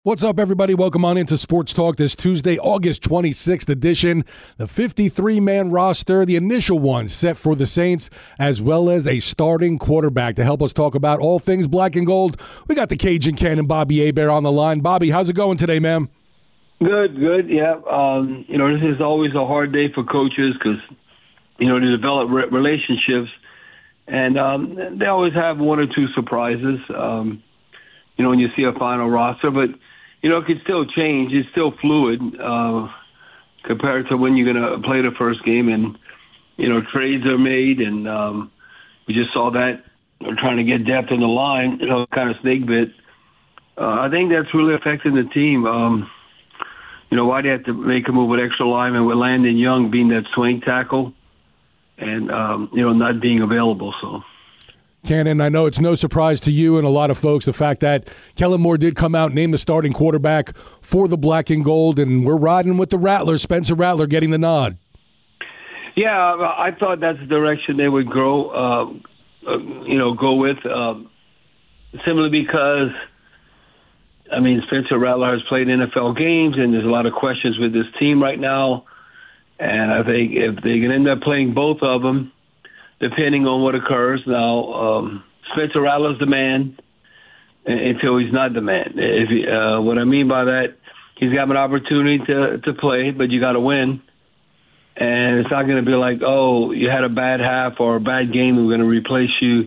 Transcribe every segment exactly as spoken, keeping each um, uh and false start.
What's up, everybody? Welcome on into Sports Talk this Tuesday, August twenty-sixth edition. The fifty-three man roster, the initial one set for the Saints, as well as a starting quarterback. To help us talk about all things black and gold, we got the Cajun Cannon, Bobby Hebert, on the line. Bobby, how's it going today, man? Good, good, yeah. Um, you know, this is always a hard day for coaches because, you know, they develop re- relationships, and um, they always have one or two surprises, um, you know, when you see a final roster. But you know, it can still change. It's still fluid uh, compared to when you're going to play the first game. And, you know, trades are made, and um, we just saw that. They're trying to get depth in the line, you know, kind of snake bit. Uh, I think that's really affecting the team. Um, you know, why they have to make a move with extra linemen, with Landon Young being that swing tackle and, um, you know, not being available, so. Cannon, I know it's no surprise to you and a lot of folks the fact that Kellen Moore did come out and name the starting quarterback for the black and gold, and we're riding with the Rattler, Spencer Rattler, getting the nod. Yeah, I thought that's the direction they would grow, uh, uh, you know, go with, um, simply because, I mean, Spencer Rattler has played N F L games, and there's a lot of questions with this team right now, and I think if they can end up playing both of them, depending on what occurs. Now, um, Spencer Rattler's the man until he's not the man. If he, uh, what I mean by that, he's got an opportunity to, to play, but you got to win. And it's not going to be like, oh, you had a bad half or a bad game, we're going to replace you,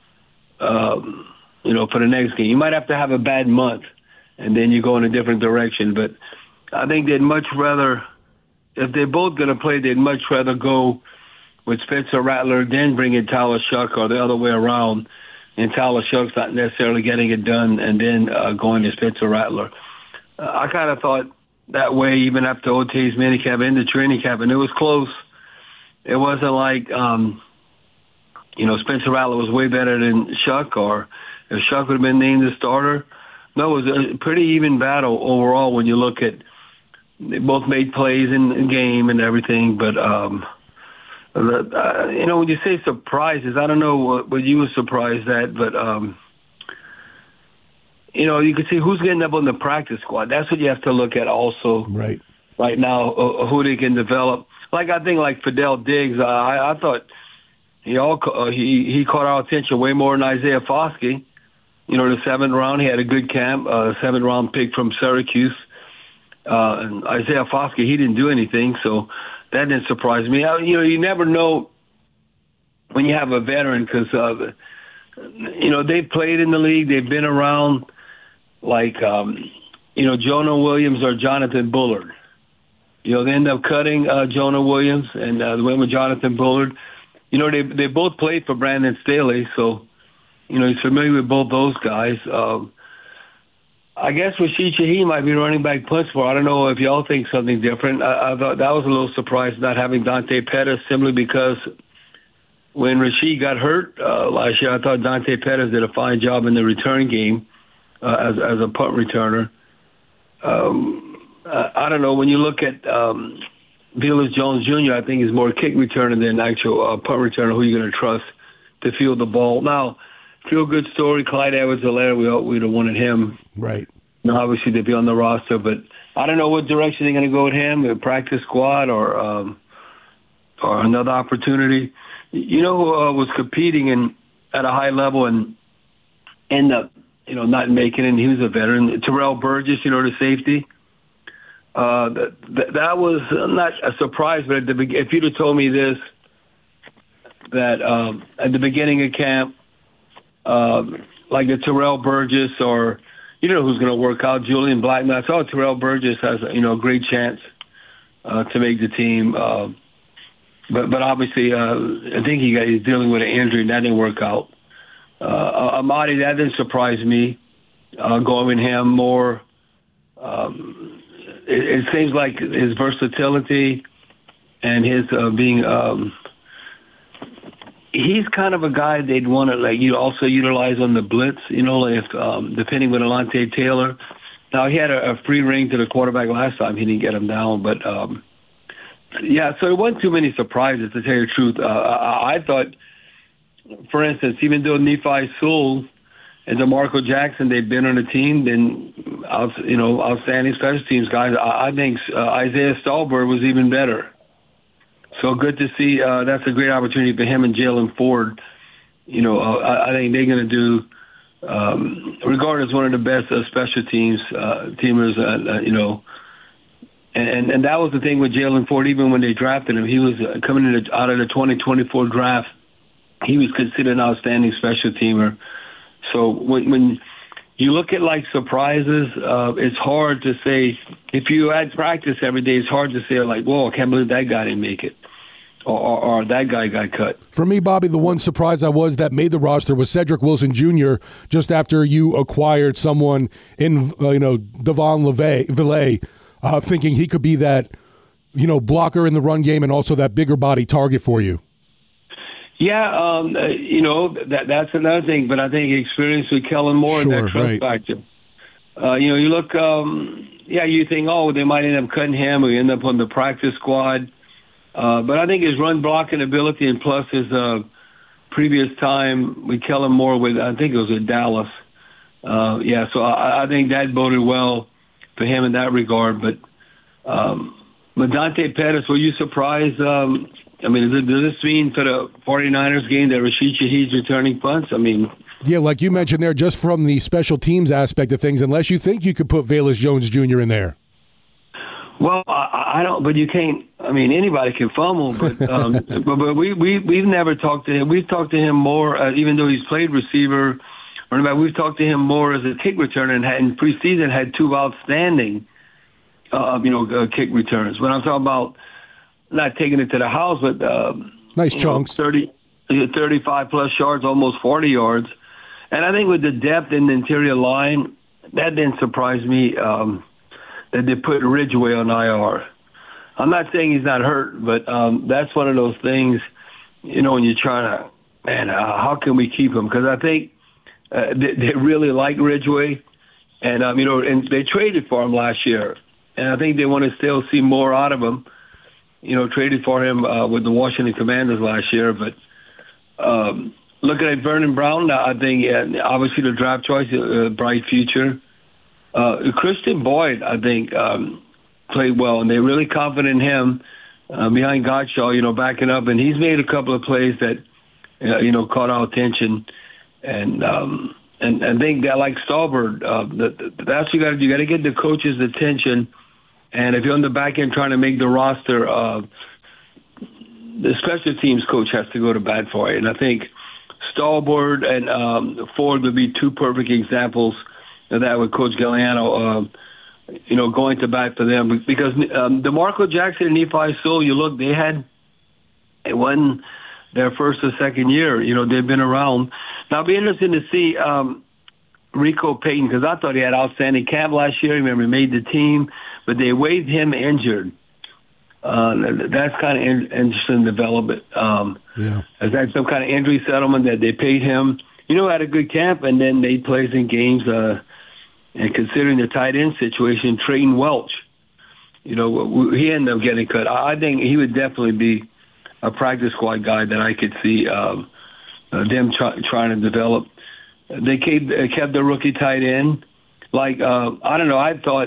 um, you know, for the next game. You might have to have a bad month, and then you go in a different direction. But I think they'd much rather, if they're both going to play, they'd much rather go with Spencer Rattler, then bring in Tyler Shough, or the other way around, and Tyler Shough's not necessarily getting it done, and then uh, going to Spencer Rattler. Uh, I kind of thought that way even after O T's minicamp and the training camp, and it was close. It wasn't like, um, you know, Spencer Rattler was way better than Shough, or if Shough would have been named the starter. No, it was a pretty even battle overall when you look at, they both made plays in the game and everything, but um, – Uh, you know, when you say surprises, I don't know what, what you were surprised at, but, um, you know, you can see who's getting up on the practice squad. That's what you have to look at also right, right now, uh, who they can develop. Like, I think, like Fidel Diggs, uh, I, I thought he all uh, he, he caught our attention way more than Isaiah Foskey. You know, the seventh round, he had a good camp, uh, seventh round pick from Syracuse. Uh, and Isaiah Foskey, he didn't do anything, so that didn't surprise me. You know, you never know when you have a veteran because, uh, you know, they've played in the league. They've been around like, um, you know, Jonah Williams or Jonathan Bullard. You know, they end up cutting uh, Jonah Williams and uh, went with Jonathan Bullard. You know, they they both played for Brandon Staley, so, you know, he's familiar with both those guys. Um, I guess Rashid Shaheed might be running back punch for. I don't know if y'all think something different. I, I thought that was a little surprise not having Dante Pettis, simply because when Rashid got hurt uh, last year, I thought Dante Pettis did a fine job in the return game uh, as as a punt returner. Um, I, I don't know. When you look at um, Velus Jones Junior, I think he's more kick returner than actual uh, punt returner. Who you're going to trust to field the ball now? Feel good story. Clyde Edwards-Helaire, we we'd have wanted him. Right. You know, obviously, to be on the roster, but I don't know what direction they're going to go with him, a practice squad or um, or another opportunity. You know who uh, was competing in, at a high level and ended up, you know, not making it, and he was a veteran. Terrell Burgess, you know, the safety. Uh, that, that was not a surprise, but at the, if you'd have told me this, that um, at the beginning of camp, Um, like a Terrell Burgess, or you know who's going to work out, Julian Blackman. I saw Terrell Burgess has a, you know a great chance uh, to make the team, uh, but but obviously uh, I think he got, he's dealing with an injury and that didn't work out. Uh, Amadi, that didn't surprise me. Uh, going with him more, um, it, it seems like his versatility and his uh, being. Um, He's kind of a guy they'd want to like you also utilize on the blitz, you know, if um, depending with Alontae Taylor. Now he had a, a free ring to the quarterback last time; he didn't get him down. But um, yeah, so it wasn't too many surprises to tell you the truth. Uh, I, I thought, for instance, even though Nephi Sewell and DeMarco Jackson, they've been on the team, then, you know, outstanding special teams guys. I, I think uh, Isaiah Stallbird was even better. So good to see. Uh, that's a great opportunity for him and Jalen Ford. You know, uh, I, I think they're going to do, um, regarded as one of the best uh, special teams uh, teamers, uh, uh, you know. And, and that was the thing with Jalen Ford. Even when they drafted him, he was uh, coming in the, out of the twenty twenty-four draft. He was considered an outstanding special teamer. So when, when you look at like surprises, uh, it's hard to say. If you had practice every day, it's hard to say like, "Whoa, I can't believe that guy didn't make it," or, or, or that guy got cut. For me, Bobby, the one surprise I was that made the roster was Cedric Wilson Junior Just after you acquired someone in, uh, you know, Devon Villay, uh, thinking he could be that, you know, blocker in the run game and also that bigger body target for you. Yeah, um, uh, you know, that that's another thing. But I think experience with Kellen Moore sure, and that trust right. factor. Uh, you know, you look, um, yeah, you think, oh, they might end up cutting him or end up on the practice squad. Uh, but I think his run blocking ability and plus his uh, previous time with Kellen Moore with, I think it was with Dallas. Uh, yeah, so I, I think that boded well for him in that regard. But um, but Dante Pettis, were you surprised? Um, I mean, does, it, does this mean for the 49ers game that Rashid Shaheed's returning punts? I mean, yeah, like you mentioned there, just from the special teams aspect of things, unless you think you could put Velus Jones Junior in there. Well, I, I don't, but you can't. I mean, anybody can fumble, but um, but, but we we we've never talked to him. We've talked to him more, uh, even though he's played receiver. Or we've talked to him more as a kick returner, and had, in preseason had two outstanding, uh, you know, uh, kick returns. When I'm talking about not taking it to the house, but uh, nice chunks, know, thirty, thirty-five plus yards, almost forty yards. And I think with the depth in the interior line, that didn't surprise me. Um, that they put Ridgeway on I R. I'm not saying he's not hurt, but um, that's one of those things, you know, when you're trying to, man, uh, how can we keep him? Because I think uh, they, they really like Ridgeway, and um, you know, and they traded for him last year, and I think they want to still see more out of him. You know, traded for him uh, with the Washington Commanders last year, but um, looking at Vernon Brown, I think yeah, obviously the draft choice, a uh, bright future. Uh, Christian Boyd, I think, um, played well, and they're really confident in him uh, behind Gottschall, you know, backing up. And he's made a couple of plays that, uh, you know, caught our attention. And um, and I think that, like Stallbird, uh, that, that's what you got to do. You got to get the coach's attention. And if you're on the back end trying to make the roster, uh, the special teams coach has to go to bat for it. And I think Stallbird and um, Ford would be two perfect examples of that with Coach Galliano, uh, you know, going to bat for them. Because um, DeMarco Jackson and Nephi Sewell, you look, they had, it wasn't their first or second year. You know, they've been around. Now, it'll be interesting to see um, Rico Payton, because I thought he had outstanding camp last year. Remember, he made the team, but they waived him injured. Uh, that's kind of in, interesting development. Um, yeah. Is that some kind of injury settlement that they paid him? You know, had a good camp, and then they plays in games. Uh, and considering the tight end situation, Trayton Welch, you know, he ended up getting cut. I think he would definitely be a practice squad guy that I could see um, uh, them try, trying to develop. They kept, kept the rookie tight end. Like, uh, I don't know, I thought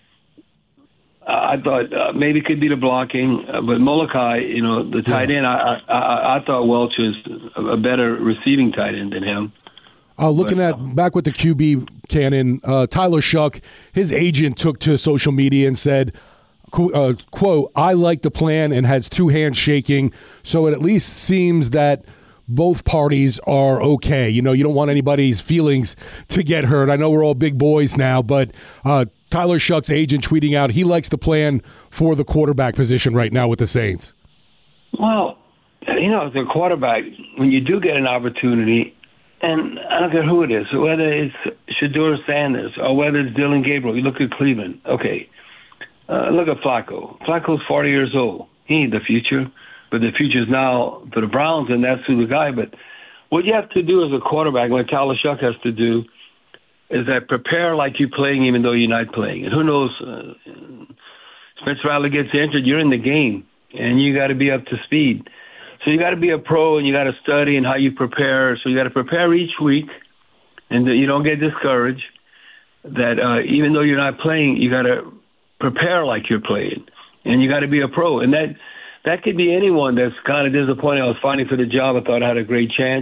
I thought uh, maybe it could be the blocking, uh, but Molokai, you know, the tight end, I, I I thought Welch was a better receiving tight end than him. Uh, looking but, at back with the Q B canon, uh, Tyler Shuck, his agent took to social media and said, uh, quote, "I like the plan," and has two hands shaking. So it at least seems that both parties are okay. You know, you don't want anybody's feelings to get hurt. I know we're all big boys now, but uh, Tyler Shuck's agent tweeting out he likes the plan for the quarterback position right now with the Saints. Well, you know, as a quarterback, when you do get an opportunity, and I don't care who it is, whether it's Shedeur Sanders or whether it's Dylan Gabriel, you look at Cleveland. Okay, uh, look at Flacco. Flacco's forty years old. He ain't the future. But the future is now for the Browns, and that's who the guy. But what you have to do as a quarterback, what Tyler Shuck has to do, is that prepare like you're playing even though you're not playing. And who knows, uh, Spencer Rattler gets injured, you're in the game, and you got to be up to speed. So you got to be a pro, and you got to study and how you prepare. So you got to prepare each week, and that you don't get discouraged. That uh, even though you're not playing, you got to prepare like you're playing, and you got to be a pro. And that that could be anyone that's kind of disappointed. I was fighting for the job. I thought I had a great chance,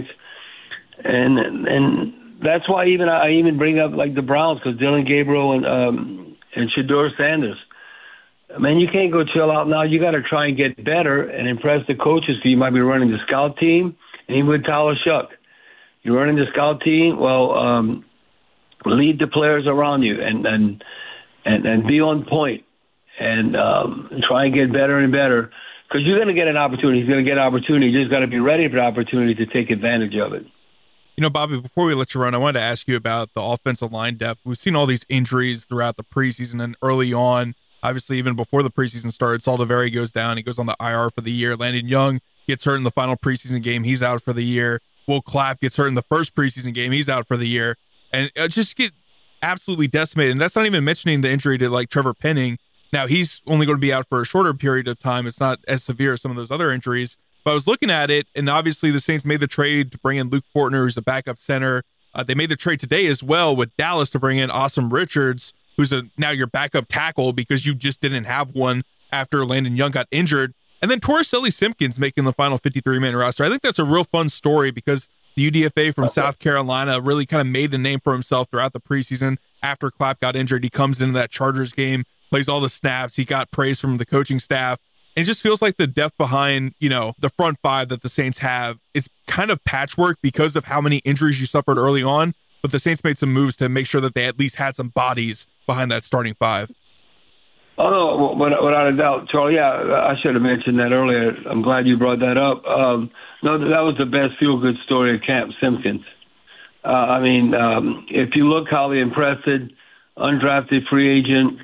and and that's why even I even bring up like the Browns, because Dylan Gabriel and um, and Shedeur Sanders. Man, you can't go chill out now. You got to try and get better and impress the coaches. So you might be running the scout team, and even with Tyler Shuck, you're running the scout team. Well, um, lead the players around you and and and, and be on point, and um, try and get better and better, because you're going to get an opportunity. He's going to get an opportunity. You just got to be ready for the opportunity to take advantage of it. You know, Bobby, before we let you run, I wanted to ask you about the offensive line depth. We've seen all these injuries throughout the preseason and early on. Obviously, even before the preseason started, Saldiveri goes down. He goes on the I R for the year. Landon Young gets hurt in the final preseason game. He's out for the year. Will Clapp gets hurt in the first preseason game. He's out for the year. And uh, just get absolutely decimated. And that's not even mentioning the injury to, like, Trevor Penning. Now, he's only going to be out for a shorter period of time. It's not as severe as some of those other injuries. But I was looking at it, and obviously the Saints made the trade to bring in Luke Fortner, who's a backup center. Uh, they made the trade today as well with Dallas to bring in Awesome Richards, who's a now your backup tackle because you just didn't have one after Landon Young got injured. And then Torricelli Simpkins making the final fifty-three man roster. I think that's a real fun story because the U D F A from South Carolina really kind of made a name for himself throughout the preseason. After Clapp got injured, he comes into that Chargers game, plays all the snaps. He got praise from the coaching staff. And it just feels like the depth behind, you know, the front five that the Saints have is kind of patchwork because of how many injuries you suffered early on. But the Saints made some moves to make sure that they at least had some bodies behind that starting five. Oh, no, without a doubt, Charlie. Yeah, I should have mentioned that earlier. I'm glad you brought that up. Um, no, that was the best feel-good story of Camp Simpkins. Uh, I mean, um, if you look how they impressed, undrafted free agent,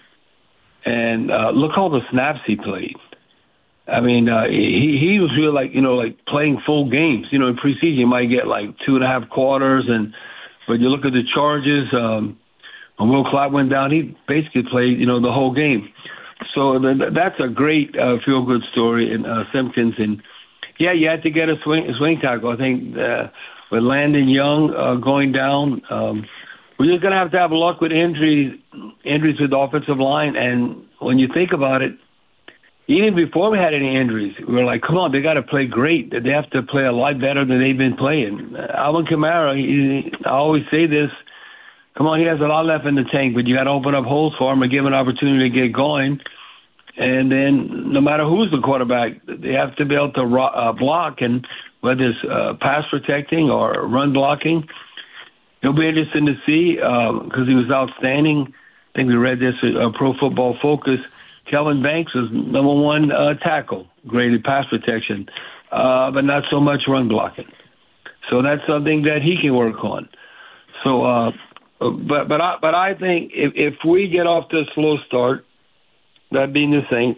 and uh, look all the snaps he played. I mean, uh, he he was really like, you know, like playing full games. You know, in preseason you might get like two and a half quarters, and but you look at the Chargers. Um, when Will Clapp went down, he basically played, you know, the whole game. So th- that's a great uh, feel-good story in uh, Simpkins. And yeah, you had to get a swing a swing tackle. I think uh, with Landon Young uh, going down, um, we're just gonna have to have luck with injuries, injuries with the offensive line. And when you think about it, even before we had any injuries, we were like, come on, they got to play great. They have to play a lot better than they've been playing. Uh, Alvin Kamara, he, I always say this, come on, he has a lot left in the tank, but you got to open up holes for him and give him an opportunity to get going. And then no matter who's the quarterback, they have to be able to ro- uh, block, and whether it's uh, pass protecting or run blocking. It'll be interesting to see because uh, he was outstanding. I think we read this at uh, Pro Football Focus. Kelvin Banks was number one uh, tackle, graded pass protection, uh, but not so much run blocking. So that's something that he can work on. So, uh, but but I but I think if if we get off to a slow start, that being the Saints,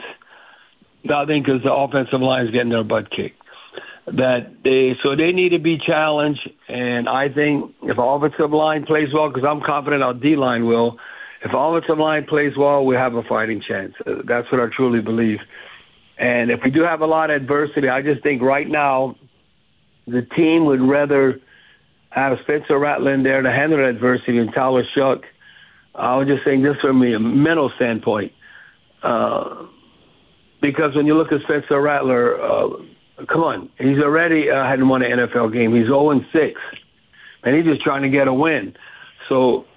I think because the offensive line is getting their butt kicked, that they so they need to be challenged. And I think if our offensive line plays well, because I'm confident our D line will. If our offensive line plays well, we have a fighting chance. That's what I truly believe. And if we do have a lot of adversity, I just think right now the team would rather have Spencer Rattler in there to handle the adversity than Tyler Shuck. I was just saying this from a mental standpoint. Uh, because when you look at Spencer Rattler, uh, come on, he's already uh, hadn't won an N F L game. He's oh and six, and he's just trying to get a win. So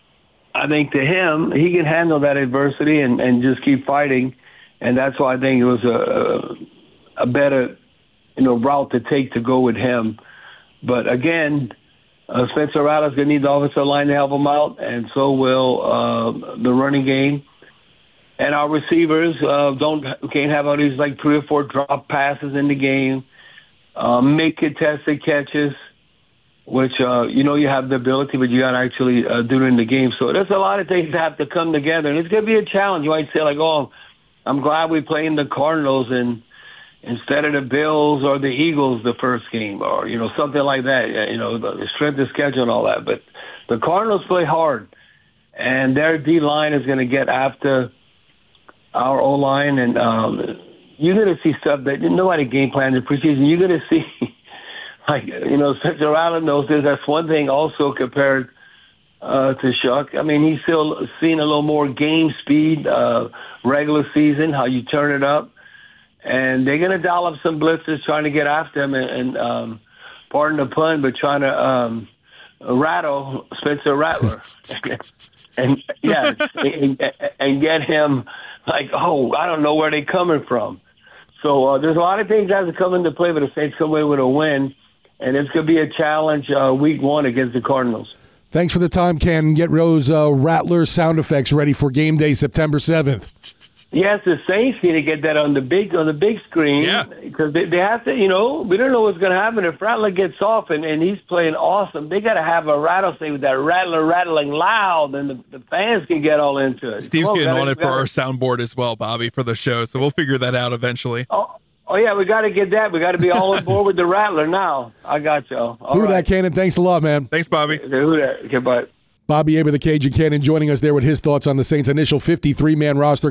I think to him, he can handle that adversity and, and just keep fighting, and that's why I think it was a, a better, you know, route to take to go with him. But again, uh, Spencer Rattler's going to need the offensive line to help him out, and so will uh, the running game. And our receivers uh, don't can't have all these like three or four drop passes in the game, uh, make contested catches, which, uh, you know, you have the ability, but you got to actually uh, do it in the game. So there's a lot of things that have to come together, and it's going to be a challenge. You might say, like, oh, I'm glad we played the Cardinals and instead of the Bills or the Eagles the first game, or, you know, something like that, you know, the strength of schedule and all that. But the Cardinals play hard, and their D-line is going to get after our O-line, and um, you're going to see stuff that nobody game planned in preseason. You're going to see – Like, you know, Spencer Rattler knows this. That's one thing also compared uh, to Shuck. I mean, he's still seen a little more game speed, uh, regular season, how you turn it up. And they're going to dial up some blitzers trying to get after him and, and um, pardon the pun, but trying to um, rattle Spencer Rattler. and, yeah, and, and get him like, oh, I don't know where they're coming from. So uh, there's a lot of things that have to come into play, but the Saints come away with a win. And it's going to be a challenge uh, week one against the Cardinals. Thanks for the time, Ken. Get those uh, Rattler sound effects ready for game day, September seventh. Yes, the Saints need to get that on the big on the big screen. Yeah. Because they, they have to, you know, we don't know what's going to happen. If Rattler gets off and, and he's playing awesome, they got to have a rattlesnake with that Rattler rattling loud, and the, the fans can get all into it. Steve's on, getting gotta, on it for gotta, our soundboard as well, Bobby, for the show, so we'll figure that out eventually. Oh, oh yeah, we got to get that. We got to be all on board with the Rattler now. I got y'all. All Who right. that, Cannon? Thanks a lot, man. Thanks, Bobby. Who that? Okay, bye. Bobby Aber, the Cajun Cannon, joining us there with his thoughts on the Saints' initial fifty-three man roster.